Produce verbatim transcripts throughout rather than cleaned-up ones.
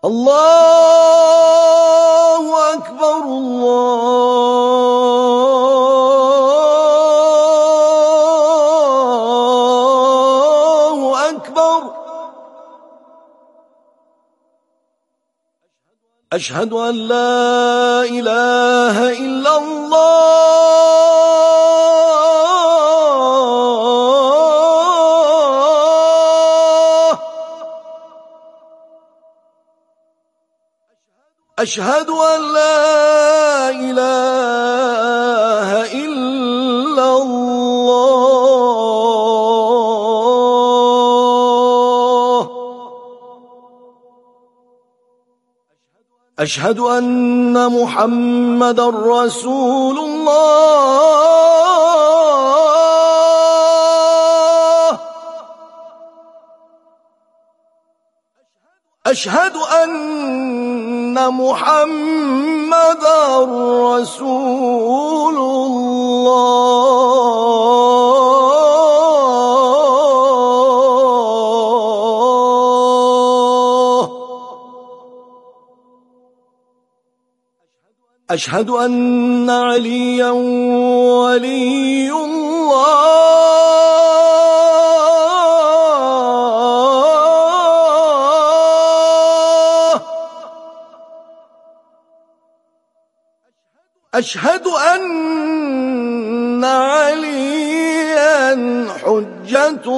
الله أكبر الله أكبر. أشهد أن لا إله إلا الله. أشهد أن لا إله إلا الله. أشهد أن محمدًا رسول الله. أشهد أن محمدًا رسول الله. أشهد أن عليًا ولي الله. أشهد أن عليًا حجة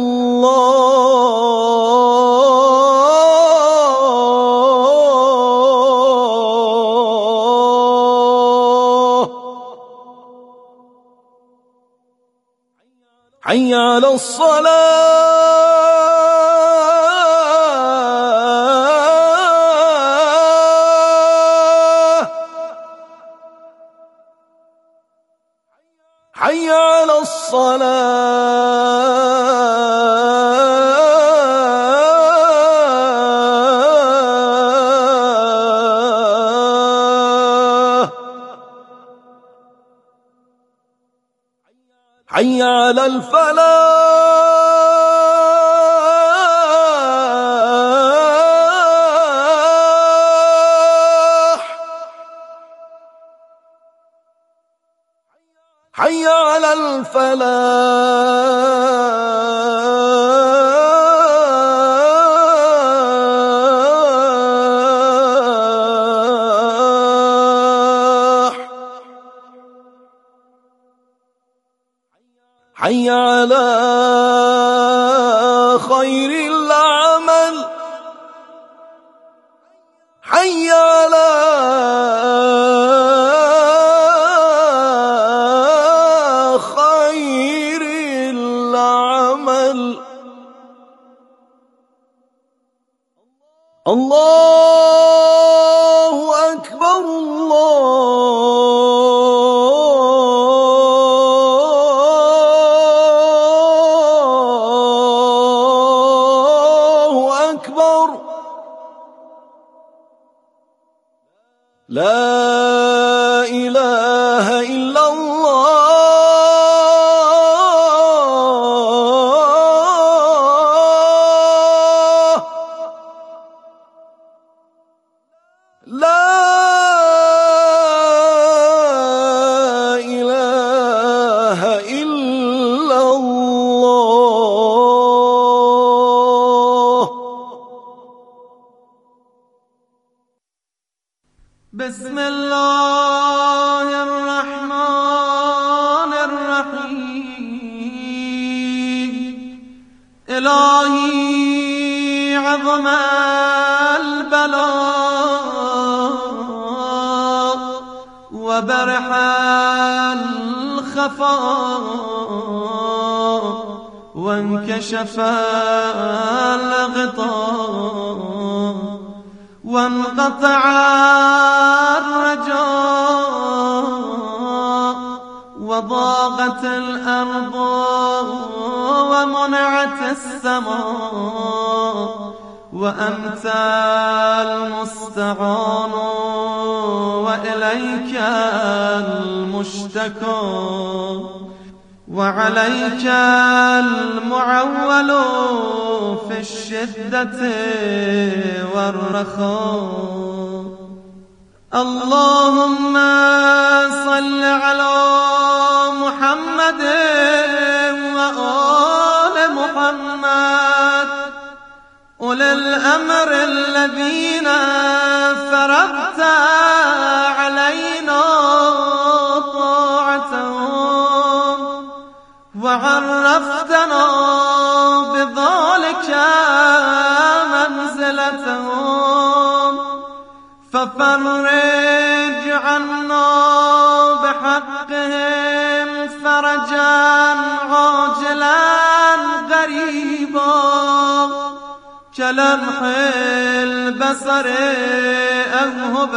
الله. حي على الصلاة. حي على الصلاة. حي على الفلاح. حي على الفلاح. حي على خير العمل. حي على خير العمل. الله أكبر الله أكبر. لا إله إلا الله. لا إله إلا الله. بسم الله الرحمن الرحيم. إلهي عظم البلاء وبرح الخفاء وانكشف الغطاء وانقطع الرجاء وضاقت الأرض ومنعت السماء وأنت المستعان وإليك المشتكى وعليك المعول في الشدة والرخاء. اللهم صل على محمد وآل محمد أولي الأمر الذين فرضت علينا طاعتهم وعرفتنا بذلك منزلتهم، ففرج عنا بحقهم فرجا عاجلا غريبا كلمح البصر أو هو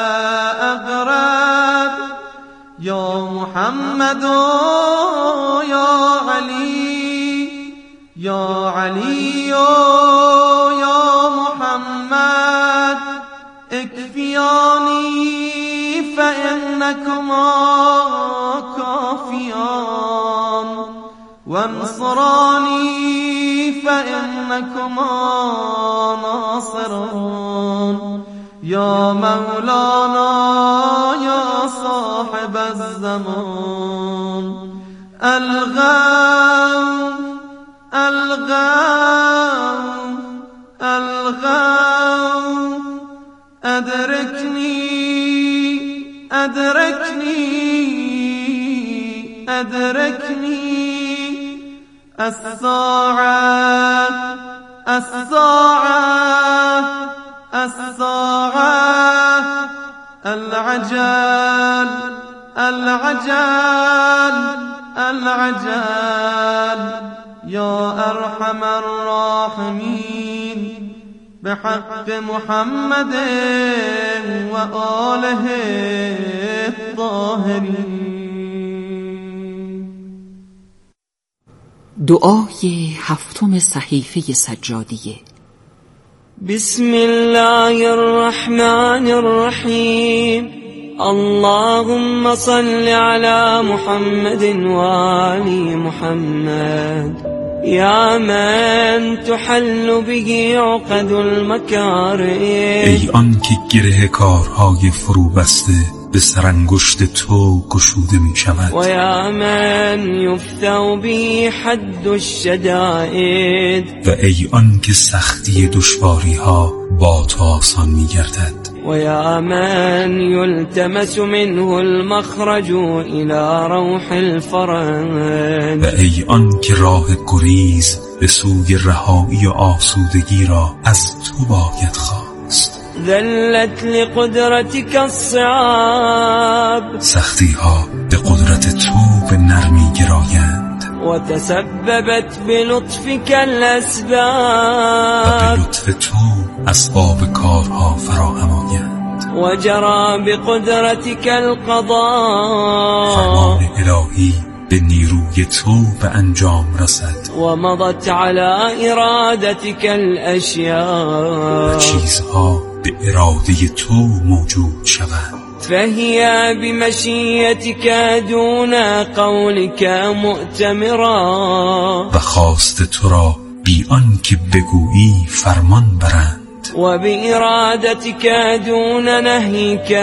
أغرب. يا محمد يا علي يا علي يا محمد اكفياني فإنكما كافيان، وانصراني فإنكما ناصران. يا مولانا يا صاحب الزمان الغوث الغوث الغوث أدركني أدركني أدركني. الساعة الساعة الساعة العجل العجل العجل. يا أرحم الراحمين بحق محمد وآله الطاهرين. دعای هفتم صحیفه سجادیه. بسم الله الرحمن الرحیم. اللهم صل على محمد وآل محمد یا من تحل به عقد المکارم. ای آن که گره کارهای فرو بسته به سرانگشت تو گشوده می شود. و یا من یفتو به حد الشدائد. و ای آن که سختی دشواری ها با تو آسان می گردد. و یا من یلتمس منه المخرج الى روح الفرج. و ای آن که راه گریز به سوی رهایی و آسودگی را از تو باید خواست. ذلت لقدرتك الصعاب. سختی ها به قدرت تو به نرمی گرایند. و تسببت بلطفك الاسباب. و به لطف تو اسباب کارها فراهم آیند. و جرى بقدرتك القضاء. فرمان الهی به نیروی تو به انجام رسد. و مضت على ارادتك الاشیاء. و چیزها به اراده تو موجود شوند. فهي بمشیتك دون قولك مؤتمرا. و خواست تو را بی آن که بگویی فرمان برند. و بإرادتك دون نهیك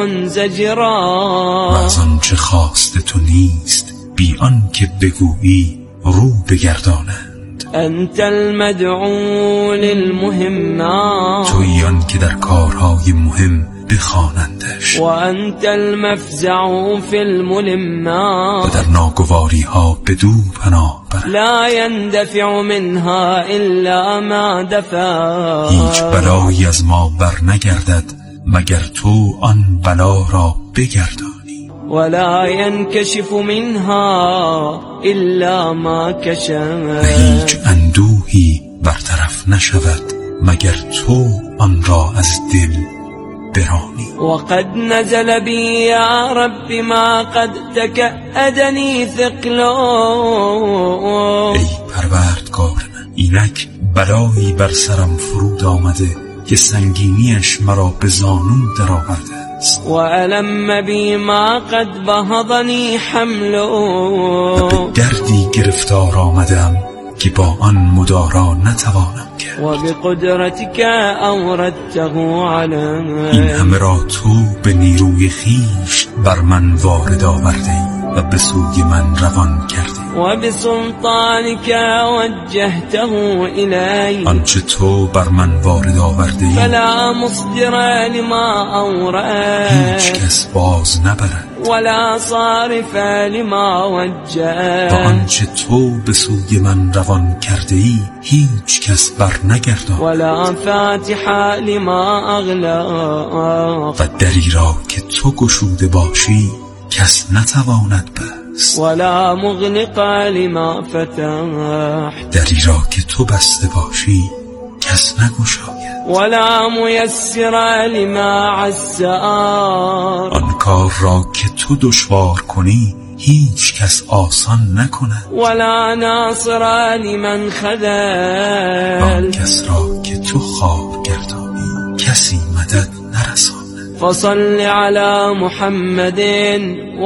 منزجرا. و از آنچه خواست تو نیست بی آن که بگویی رو بگردانند. انت المدعو للمهمات. تویی آن که در کارهای مهم بخوانندش. و انت المفزع فی الملمات. و در ناگواری ها بدو پناه برند. لا يندفع منها الا ما دفع. هیچ بلایی از ما بر نگردد مگر تو آن بلا را بگردانی. ولا ينكشف منها الا ما كشف. و هیچ اندوهی برطرف نشود مگر تو آن را از دل برانی. وقد نزل بي يا رب ما قد تكأدني ثقلا. ای پروردگار من، اینک بلایی بر سرم فرود آمده که سنگینیش مرا به زانو در آورده است. است. و علم بی ما قد بهضنی حمله، و به دردی گرفتار آمدم که با آن مدارا نتوانم کرد. و بقدرتك اوردته علی، این همه را تو به نیروی خیش بر من وارد آوردی و به سوی من روان کردی. و بسلطانك وجهته الی، آنچه تو بر من وارد آوردی فلا مصدر لما اورد، هیچ کس باز نبرد. ولا صارف لما وجه، و آنچه تو به سوی من روان کرده ای هیچ کس بر نگرداند. ولا فاتح لما اغلق، و دری را که تو گشوده باشی کس نتواند بست. ولا مغلق لما فتح، دری را که تو بسته باشی کس نگشاید. ولا میسر لما عسر، آن کار را که تو دشوار کنی هیچ کس آسان نکند. ولا ناصر لمن خذل، آن کس را که تو خوار گردانی کسی مدد نرساند. فصل على محمد و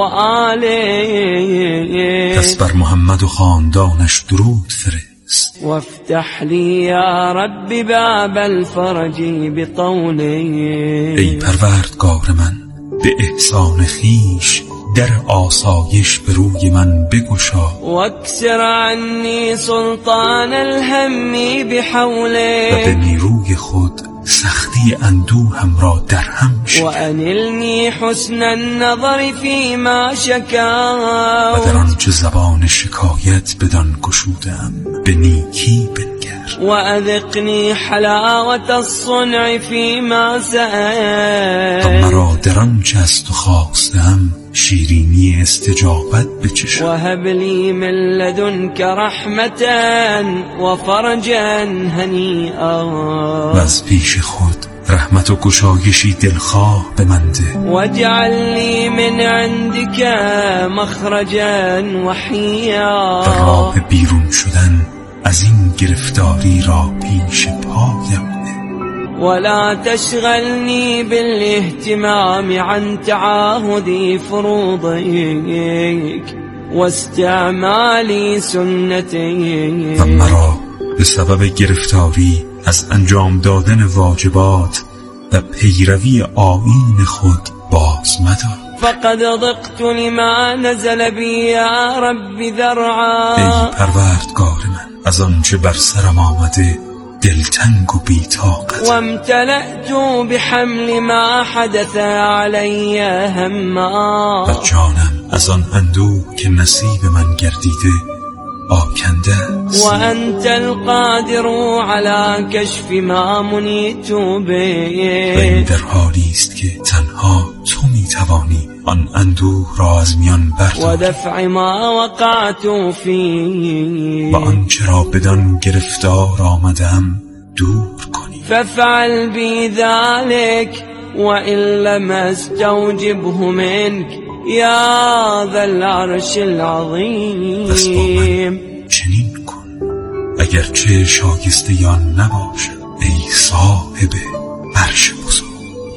آله، پس بر محمد و خاندانش درود فرست. وافتح لي يا رب باب الفرج بطولی، ای پروردگار من به احسان خیش در آسایش به روی من بگشا. واکسر عنی سلطان الهم بحوله، و به نیروی خود سختی اندوهم را در هم شکن. و انلنی حسن النظر فيما شکا، و در آنچه زبان شکایت بدان گشودم به نیکی بنگر. و اذقنی حلاوت الصنع فيما سأل، و مرا در آنچه از تو خواستم شیرینی استجابت بچشم. و هب لی من لدنک رحمتا و فرجا هنیئا، و از پیش خود رحمت و گشایشی دلخواه به من ده. واجعل لی من عندک مخرجا وحیا، و راه بیرون شدن از این گرفتاری را پیش پایم ده. ولا تشغلني بالاهتمام عن تعاهد فروضك واستعمال سنتك، و مرا به سبب گرفتاری از انجام دادن واجبات و پیروی آیین خود باز مدار. فقد ضقت لما نزل بي يا رب ذرعا، ای پروردگار من از آنچه بر سرم آمده دلتنگ و بی‌طاقت، و امتلأت بحمل ما حدث علی هما، و جانم از آن اندوه که نصیب من گردیده آکنده است. و انت القادر على کشف ما منیت به، و این در حالی است که تنها تو میتوانی آن اندوه را از میان و برداری دفع ما وقعت فی، و آنچه را بدان گرفتار آمدم دور کنی. فافعل بی ذلك وإن لم استوجبه منك یا ذا العرش پس با من العظیم. چنین کن اگرچه شایسته یا نباشم ای صاحب عرش بزرگ.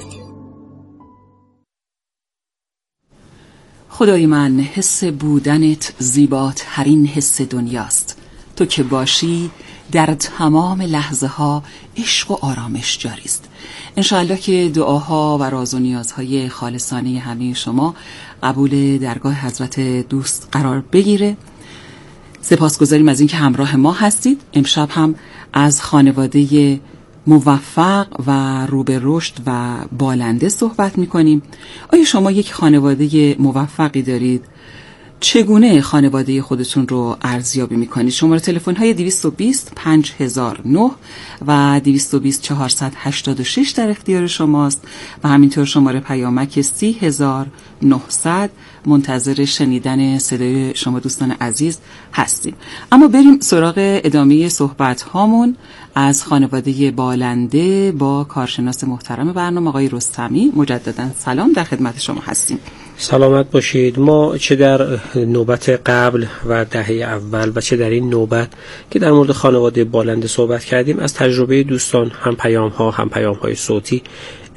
خدای من، حس بودنت زیباترین حس دنیاست. تو که باشی در تمام لحظه ها عشق و آرامش جاری است. انشاءالله که دعاها و راز و نیازهای خالصانه همه شما قبول درگاه حضرت دوست قرار بگیره. سپاسگزاریم از اینکه همراه ما هستید. امشب هم از خانواده موفق و رو به رشد و بالنده صحبت می‌کنیم. آیا شما یک خانواده موفقی دارید؟ چگونه خانواده خودتون رو ارزیابی می‌کنید؟ شماره تلفن‌های دویست و بیست پنج هزار و نه و دویست و بیست چهارصد و هشتاد و شش در اختیار شماست و همینطور شماره پیامک سی هزار و نهصد. منتظر شنیدن صدای شما دوستان عزیز هستیم. اما بریم سراغ ادامه صحبت هامون از خانواده بالنده با کارشناس محترم برنامه آقای رستمی. مجددا سلام، در خدمت شما هستیم. سلامت باشید. ما چه در نوبت قبل و دهه اول و چه در این نوبت که در مورد خانواده بالنده صحبت کردیم، از تجربه دوستان هم پیام ها هم پیام های صوتی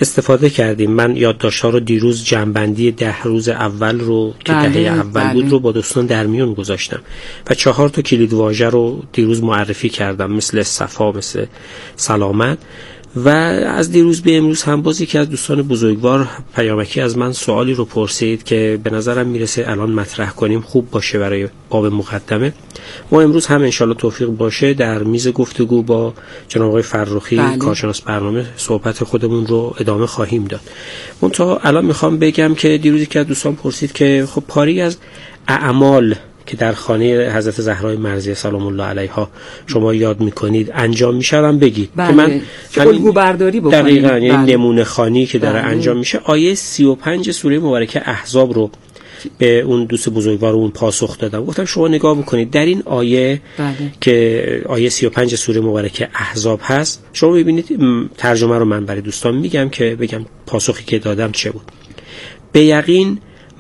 استفاده کردیم. من یادداشت‌ها رو دیروز جنبندی ده روز اول رو که بله، دهه اول بله. بود رو با دوستان در میون گذاشتم و چهار تا کلید واژه رو دیروز معرفی کردم، مثل صفا، مثل سلامت. و از دیروز به امروز هم باز یکی از دوستان بزرگوار پیامکی از من سوالی رو پرسید که به نظرم میرسه الان مطرح کنیم، خوب باشه برای باب مقدمه. ما امروز هم انشالله توفیق باشه در میز گفتگو با جناب آقای فرخی بله. کارشناس برنامه صحبت خودمون رو ادامه خواهیم داد. منتها الان میخوام بگم که دیروز که از دوستان پرسید که خب پاری از اعمال که در خانه حضرت زهرای مرضیه سلام الله علیها شما یاد میکنید انجام میشه هم بگید بله. که من که الگو برداری بکنید. دقیقاً یعنی بله. نمونه خوانی که داره بله. انجام میشه. آیه سی و پنج سوره مبارکه احزاب رو به اون دوست بزرگوار اون پاسخ دادم، گفتم شما نگاه بکنید در این آیه بله. که آیه سی و پنج سوره مبارکه احزاب هست، شما ببینید ترجمه رو من برای دوستان میگم که بگم پاسخی که دادم چه بود. به یقین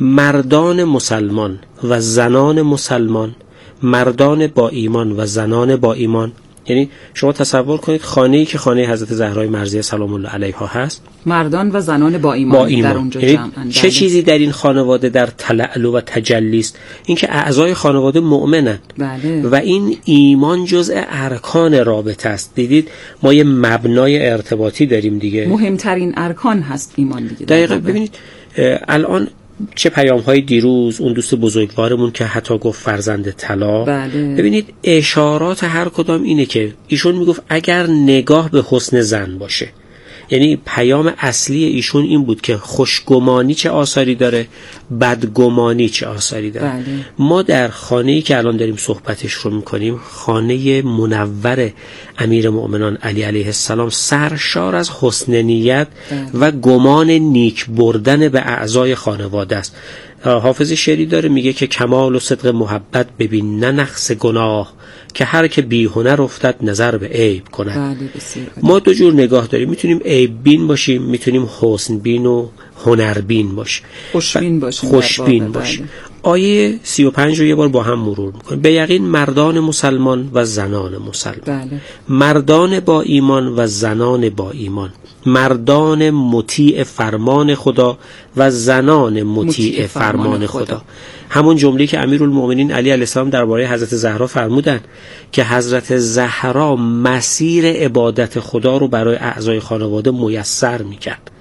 مردان مسلمان و زنان مسلمان، مردان با ایمان و زنان با ایمان، یعنی شما تصور کنید خانه‌ای که خانه حضرت زهرای مرضیه سلام الله علیها هست، مردان و زنان با ایمان, با ایمان. در اونجا یعنی جمعن. چه بله. چیزی در این خانواده در تلعلو و تجلی است؟ اینکه اعضای خانواده مؤمنند بله. و این ایمان جزء ارکان رابطه است. دیدید ما یه مبنای ارتباطی داریم دیگه، مهمترین ارکان هست ایمان دیگه. دقیقاً. بله. ببینید الان چه پیام های دیروز اون دوست بزرگوارمون که حتی گفت فرزند طلا، بله. ببینید اشارات هر کدام اینه که ایشون میگفت اگر نگاه به حسن زن باشه، یعنی پیام اصلی ایشون این بود که خوشگمانی چه آثاری داره، بدگمانی چه آثاری داره. بله. ما در خانه‌ای که الان داریم صحبتش رو میکنیم، خانه منور امیر مؤمنان علی علیه السلام، سرشار از حسن نیت بله. و گمان نیک بردن به اعضای خانواده است. حافظ شعری داره میگه که کمال و صدق محبت ببین نه نقص گناه، که هر که بی هنر افتد نظر به عیب کند. بله بسیار. ما دو جور نگاه داریم، میتونیم عیب بین باشیم، میتونیم حسن بین و هنر بین باشیم، خوشبین باشیم. خوشبین باشیم. آیه سی و پنج رو یه بار با هم مرور میکنیم. به یقین مردان مسلمان و زنان مسلمان، بله. مردان با ایمان و زنان با ایمان، مردان مطیع فرمان خدا و زنان مطیع, مطیع فرمان, فرمان خدا. خدا. همون جمله که امیرالمومنین علی علیه السلام درباره حضرت زهرا فرمودن که حضرت زهرا مسیر عبادت خدا رو برای اعضای خانواده میسر میکرد،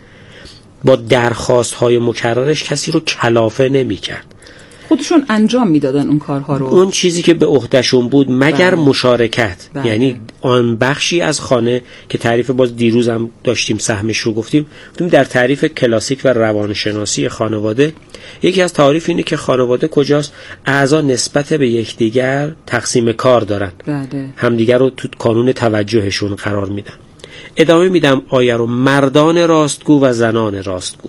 با درخواست های مکررش کسی رو کلافه نمیکرد، خودشون انجام میدادن اون کارها رو، اون چیزی که به عهدهشون بود، مگر بله. مشارکت. بله. یعنی آن بخشی از خانه که تعریف باز دیروز هم داشتیم سهمش رو گفتیم، گفتیم در تعریف کلاسیک و روانشناسی خانواده یکی از تعاریف اینه که خانواده کجاست؟ اعضا نسبت به یکدیگر تقسیم کار دارن، بله. همدیگر رو تو کانون توجهشون قرار میدن. ادامه میدم آیه رو. مردان راستگو و زنان راستگو،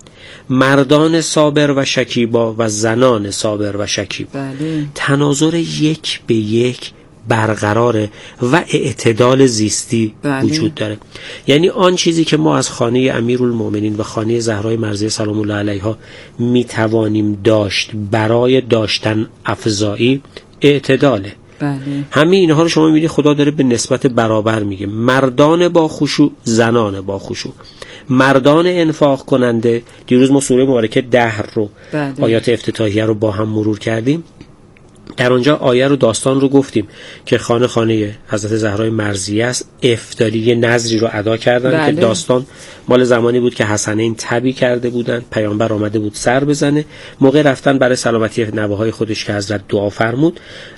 مردان صابر و شکیبا و زنان صابر و شکیبا. بله. تناظر یک به یک برقراره و اعتدال زیستی بله. وجود داره. یعنی آن چیزی که ما از خانه امیرالمومنین و خانه زهرای مرضیه سلام الله علیها می توانیم داشت برای داشتن افزایی، اعتداله. بله. همه اینها رو شما می‌بینید خدا داره به نسبت برابر میگه. مردان با خشوع، زنان با خشوع، مردان انفاق کننده. دیروز ما سوره مبارکه دهر رو، بله. آیات افتتاحیه رو با هم مرور کردیم. در اونجا آیه رو داستان رو گفتیم که خانه خانه حضرت زهرای مرضیه است، افطاری یه نذری رو ادا کردن. بله. که داستان مال زمانی بود که حسنین تبی کرده بودن، پیامبر آمده بود سر بزنه، موقع رفتن برای سلامتی نوه‌های خودش که حضرت دعا فرمود،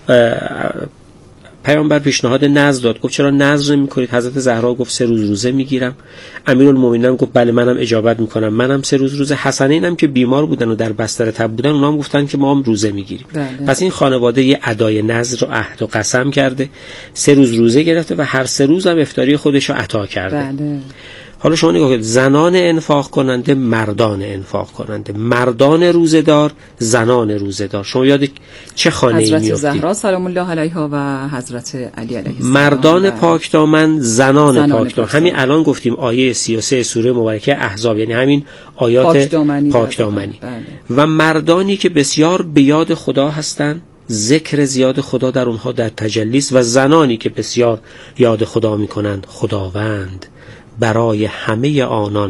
پیامبر پیشنهاد نذر داد، گفت چرا نذر نمی‌کنید؟ حضرت زهرا گفت سه روز روزه میگیرم. امیرالمومنین گفت بله منم اجابت میکنم، منم سه روز روزه. حسنین هم که بیمار بودن و در بستر تب بودن، اونها هم گفتن که ما هم روزه میگیریم. بله. پس این خانواده یه ادای نذر و عهد و قسم کرده، سه روز روزه گرفته و هر سه روز هم افطاری خودش رو عطا کرده. بله. حالا شما نگاه کنید، زنان انفاق کننده، مردان انفاق کننده، مردان روزه‌دار، زنان روزه‌دار. شما یاد چه خانه‌ای میافتید؟ حضرت زهرا سلام الله علیها و حضرت علی علیه السلام. مردان پاکدامن، زنان, زنان پاکدامن. همین الان گفتیم آیه سی و سه سوره مبارکه احزاب، یعنی همین آیات پاکدامنی, پاکدامنی. بله. و مردانی که بسیار به یاد خدا هستند، ذکر زیاد خدا در اونها در تجلیس، و زنانی که بسیار یاد خدا میکنند، خداوند برای همه آنان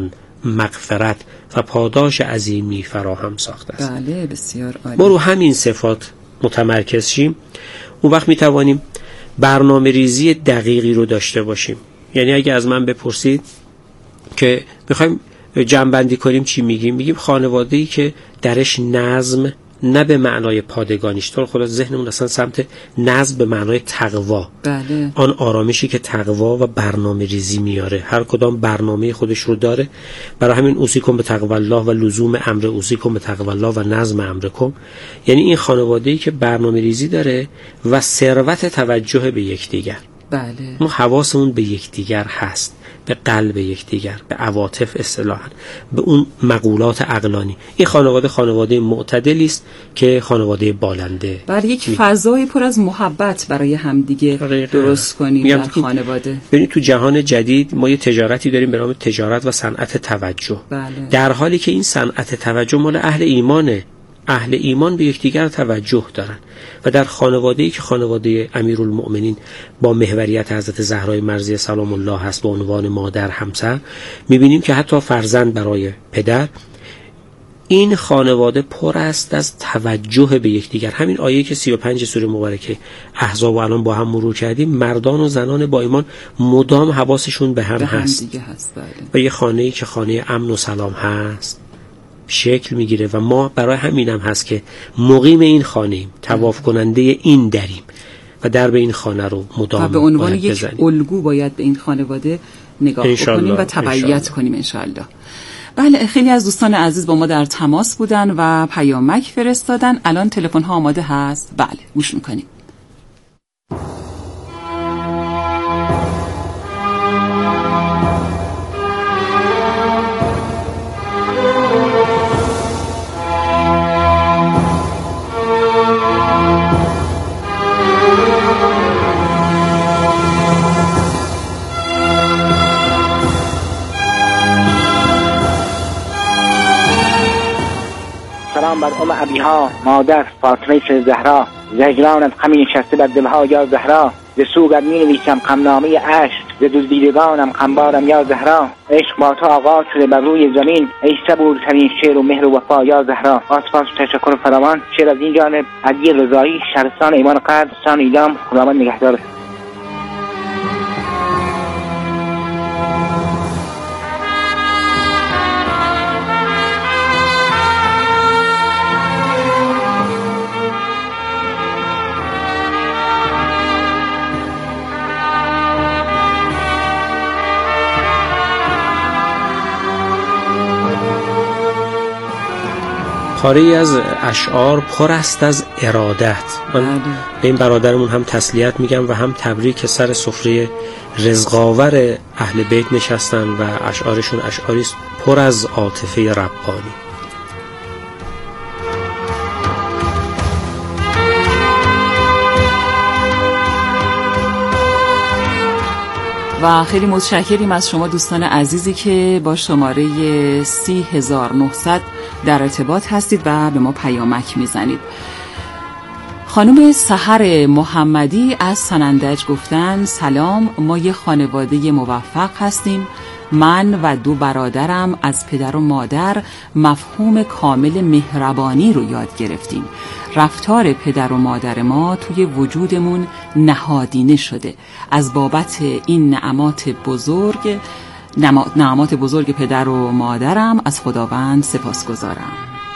مغفرت و پاداش عظیمی فراهم ساخته است. بله بسیار عالی. ما رو همین صفات متمرکز شیم، اون وقت می توانیم برنامه ریزی دقیقی رو داشته باشیم. یعنی اگه از من بپرسید که میخوایم جمع‌بندی کنیم چی میگیم؟ میگیم خانواده‌ای که درش نظم، نه به معنای پادگانیش، تو خلاص ذهنمون اصلا سمت نظم به معنای تقوا. بله. آن آرامشی که تقوا و برنامه ریزی میاره، هر کدام برنامه خودش رو داره. برای همین اوصیکم به تقوا الله و لزوم امر اوصیکم به تقوا الله و نظم امرکم. یعنی این خانواده‌ای که برنامه ریزی داره و ثروت توجه به یکدیگر. بله. ما حواسمون به یکدیگر هست، به قلب یکدیگر، به عواطف اصطلاحاً، به اون مقولات عقلانی. این خانواده خانواده معتدلی است که خانواده بالنده. بر یک فضای پر از محبت برای همدیگه درست کنیم در خانواده. ببینید تو جهان جدید ما یه تجارتی داریم به نام تجارت و صنعت توجه. بله. در حالی که این صنعت توجه مال اهل ایمانه. اهل ایمان به یکدیگر توجه دارن و در خانواده‌ای که خانواده امیرالمؤمنین با محوریت حضرت زهرای مرضیه سلام الله هست به عنوان مادر همسر، می‌بینیم که حتی فرزند برای پدر، این خانواده پر است از توجه به یکدیگر. همین آیه که سی و پنج سوره مبارکه احزاب و الان با هم مرور کردیم، مردان و زنان با ایمان مدام حواسشون به هم, به هم هست, دیگه هست. بله. و یه خانه‌ای که خانه امن و سلام هست شکل میگیره و ما برای همینم هست که مقیم این خانه‌ایم، طواف کننده این دریم و در به این خانه رو مدام و به عنوان یک بزنیم. الگو باید به این خانواده نگاه کنیم و تبعیت کنیم انشالله. بله، خیلی از دوستان عزیز با ما در تماس بودن و پیامک فرستادن. الان تلفن ها آماده هست. بله گوش میکنیم. سلام بر ام ابیها مادر فاطمه زهرا، زهجرانت غمی نشسته بر دلها یا زهرا، ز سوگت می نویسم غمنامه عشق، ز دزدیدگانم غمبارم یا زهرا. عشق با تو آغاز شده بر روی زمین، ای صبورترین شعر و مهر و وفا یا زهرا. با سپاس و تشکر فراوان. شعر از این جانب علی رضایی، شهرستان ایوان قدر، استان ایلام. خداوند نگهدار. پاره‌ای از اشعار پر است از ارادت. من به این برادرمون هم تسلیت میگم و هم تبریک که سر سفره رزقاور اهل بیت نشستن و اشعارشون اشعاری است پر از عاطفه ربانی. و خیلی متشکریم از شما دوستان عزیزی که با شماره سی هزار و نهصد در ارتباط هستید و به ما پیامک میزنید. خانم سحر محمدی از سنندج گفتن سلام، ما یه خانواده موفق هستیم. من و دو برادرم از پدر و مادر مفهوم کامل مهربانی رو یاد گرفتیم. رفتار پدر و مادر ما توی وجودمون نهادینه شده. از بابت این نعمات بزرگ نعمات بزرگ پدر و مادرم از خداوند سپاسگزارم.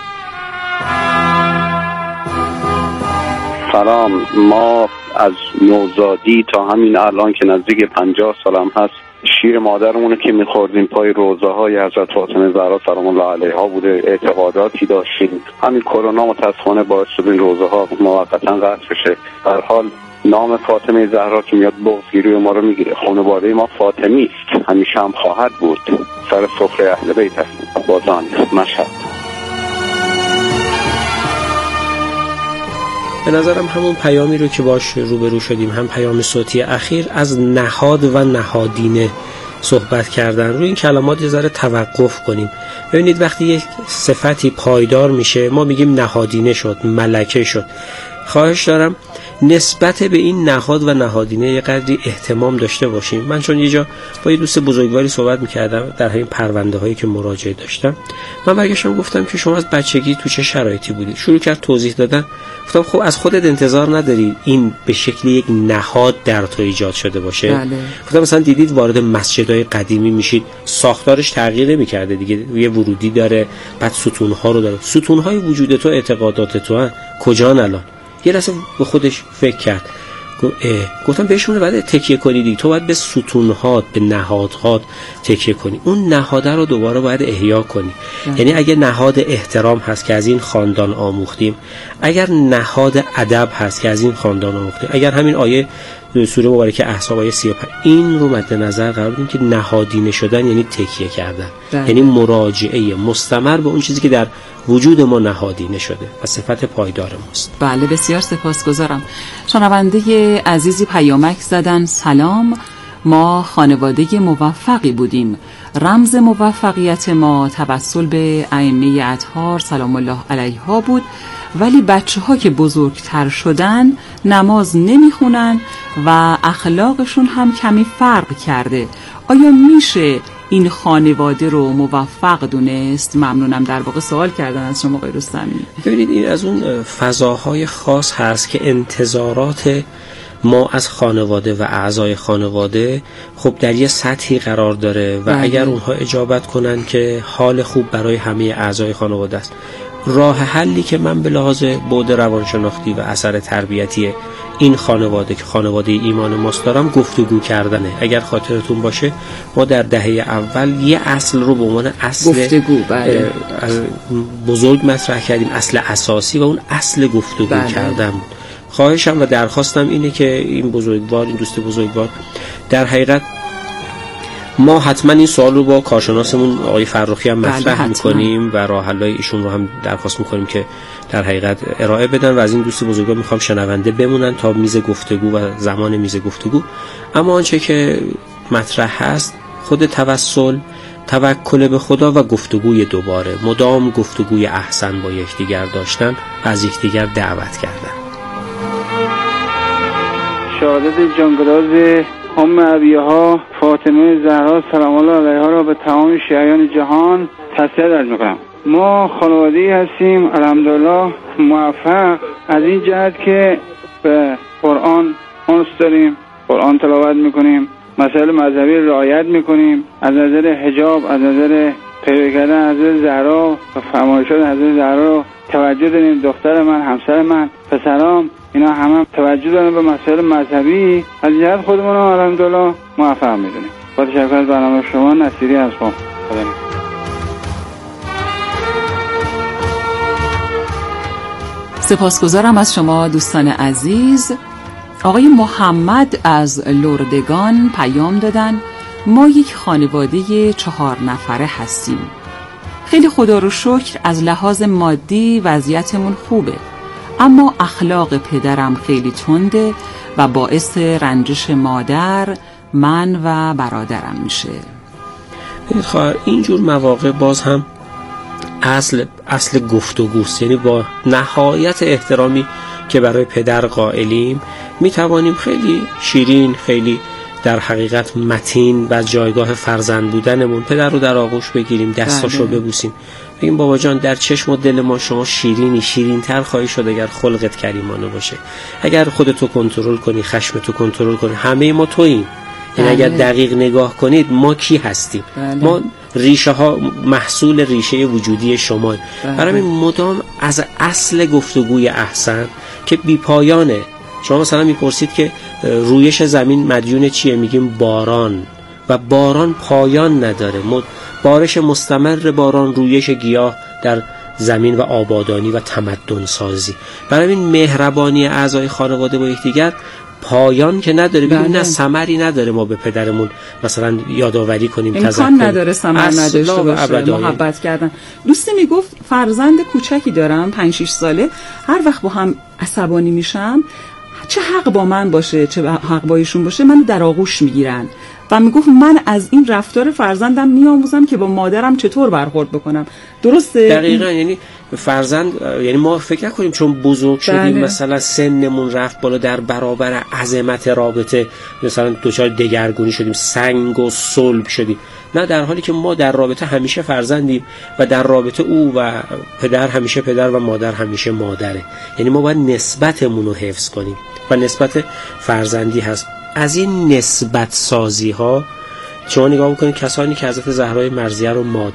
سلام، ما از نوزادی تا همین الان که نزدیک پنجاه سالم هست شیر مادرمونه که میخوردیم پای روزه های حضرت فاطمه زهرا سلام الله علیها بوده. اعتقاداتی داشتیم. همین کرونا متاسفانه باعث شد این روزه ها موقتا قطع بشه. در حال نام فاطمه زهرا که میاد بغضگیری ما رو میگیره. خانواده ما فاطمی است، همیشه هم خواهد بود. سر سفره اهل بیت هستیم. بازان مشهد. به نظرم همون پیامی رو که باش روبرو شدیم، هم پیام صوتی اخیر، از نهاد و نهادینه صحبت کردن. روی این کلمات یه ذره توقف کنیم. ببینید وقتی یک صفتی پایدار میشه ما میگیم نهادینه شد، ملکه شد. خواهش دارم نسبت به این نهاد و نهادینه یه قدری اهتمام داشته باشیم. من چون یه جا با یه دوست بزرگواری صحبت میکردم در همین پرونده هایی که مراجعه داشتم، من برگشتم گفتم که شما از بچگی تو چه شرایطی بودید؟ شروع کرد توضیح دادن. گفتم خب از خودت انتظار نداری این به شکل یک نهاد در تو ایجاد شده باشه؟ بله. گفتم مثلا دیدید وارد مسجدهای قدیمی میشید، ساختارش تغییر نمی‌کرده دیگه، یه ورودی داره، بعد ستون‌ها رو داره. ستون‌های وجود تو، اعتقادات تو هن. کجان الان؟ یه لحظه به خودش فکر کرد. گفتم بهشون باید تکیه کنی دیگه، تو باید به ستون‌هات، به نهادهات تکیه کنی. اون نهاده رو دوباره باید احیا کنی. یعنی اگه نهاد احترام هست که از این خاندان آموختیم، اگر نهاد ادب هست که از این خاندان آموختیم، اگر همین آیه سوره مبارکه احزاب آیه سی و پنج این رو مد نظر قرار بدیم که نهادینه شدن یعنی تکیه کردن، ده. یعنی مراجعه مستمر به اون چیزی که در وجود ما نهادینه شده و صفت پایدار ماست. بله بسیار سپاسگزارم. شنونده عزیزی پیامک زدن سلام، ما خانواده موفقی بودیم، رمز موفقیت ما توسل به ائمه اطهار سلام الله علیها بود، ولی بچه ها که بزرگتر شدن نماز نمیخونن و اخلاقشون هم کمی فرق کرده. آیا میشه این خانواده رو موفق دونست؟ ممنونم. در واقع سوال کردن از شما آقای رستمی. ببینید این از اون فضاهای خاص هست که انتظارات ما از خانواده و اعضای خانواده خب در یه سطحی قرار داره و بله. اگر اونها اجابت کنن که حال خوب برای همه اعضای خانواده است، راه حلی که من به لحاظ بعد روانشناختی و اثر تربیتی این خانواده که خانواده ایمان ماست دارم گفتگو کردنه. اگر خاطرتون باشه ما در دهه اول یه اصل رو به عنوان اصل گفتگو بله. از بزرگ مطرح کردیم، اصل اساسی، و اون اصل گفتگو بله. کردن. خواهشم و درخواستم اینه که این بزرگوار، این دوست بزرگوار، در حقیقت ما حتما این سوال رو با کارشناسمون آقای فرخی هم مطرح می‌کنیم و راه حل‌های ایشون رو هم درخواست می‌کنیم که در حقیقت ارائه بدن و از این دوست بزرگوار می‌خوام شنونده بمونن تا میز گفتگو و زمان میز گفتگو. اما آنچه که مطرح هست خود توسل، توکل به خدا و گفتگوی دوباره، مدام گفتگوی احسن با یکدیگر داشتن و از یکدیگر دعوت کردن. شهادت جانگداز ام ابیها فاطمه زهرا سلام الله علیها را به تمام شیعیان جهان تسلیت عرض می‌کنم. ما خانواده‌ای هستیم الحمدلله موفق از این جهت که به قرآن انس داریم، قرآن تلاوت می‌کنیم، مسائل مذهبی رعایت می‌کنیم، از نظر حجاب، از نظر پیروی کردن حضرت زهرا و فرمایشات حضرت زهرا توجه داریم. دختر من، همسر من، پسرام، اینا همه توجه دارن به مسائل مذهبی. از جهت خودمون رو الحمدلله موفق میدونیم. با تشکر از برنامه شما. نصیری هستم. سپاسگزارم از شما دوستان عزیز. آقای محمد از لردگان پیام دادن ما یک خانواده چهار نفره هستیم. خیلی خدا رو شکر از لحاظ مادی وضعیتمون خوبه، اما اخلاق پدرم خیلی تنده و باعث رنجش مادر، من و برادرم میشه. خواهر اینجور مواقع باز هم اصل اصل گفتگوست، یعنی با نهایت احترامی که برای پدر قائلیم میتوانیم خیلی شیرین، خیلی در حقیقت متین و جایگاه فرزند بودنمون پدر رو در آغوش بگیریم، دستاشو ببوسیم، بگیم بابا جان در چشم و دل ما شما شیرینی، شیرین تر خواهی شد اگر خلقت کریمانه باشه، اگر خودتو کنترل کنی، خشمتو کنترل کنی، همه ما توییم. یعنی اگر دقیق نگاه کنید ما کی هستیم؟ بله. ما ریشه ها محصول ریشه وجودی شما. بله. برای این مدام از اصل گفتگوی احسن که بی پایانه. شما مثلا میپرسید که رویش زمین مدیون چیه؟ میگیم باران، و باران پایان نداره. بارش مستمر باران، رویش گیاه در زمین و آبادانی و تمدن سازی. برای این مهربانی اعضای خانواده با یکدیگر پایان که نداره. ببین نه ثمری نداره ما به پدرمون مثلا یادآوری کنیم، تذکر امکان نداره ثمر نداشته باشه محبت کردن. دوستی میگفت فرزند کوچکی دارم پنج شش ساله، هر وقت با هم عصبانی میشم چه حق با من باشه چه حق با ایشون باشه منو در آغوش میگیرن و میگفت من از این رفتار فرزندم میآموزم که با مادرم چطور برخورد بکنم. درسته؟ دقیقاً. یعنی فرزند، یعنی ما فکر نکنیم چون بزرگ شدیم بله. مثلا سنمون رفت بالا در برابر عظمت رابطه مثلا دچار دگرگونی شدیم، سنگ و صلب شدیم. نه، در حالی که ما در رابطه همیشه فرزندیم و در رابطه او و پدر همیشه پدر و مادر همیشه مادره. یعنی ما باید نسبتمون رو حفظ کنیم و نسبت فرزندی هست. از این نسبت سازی ها شما نگاه بکنید کسانی که حضرت زهرای مرضیه رو مادر